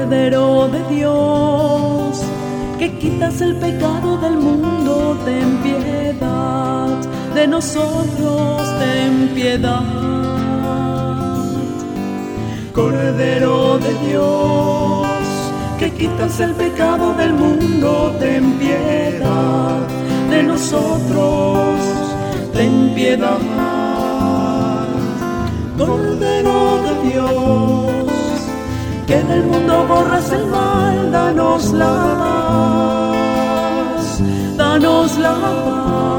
Cordero de Dios, que quitas el pecado del mundo, ten piedad de nosotros, ten piedad. Cordero de Dios, que quitas el pecado del mundo, ten piedad de nosotros, ten piedad. Cordero de Dios, que del mundo borras el mal, danos la paz, danos la paz.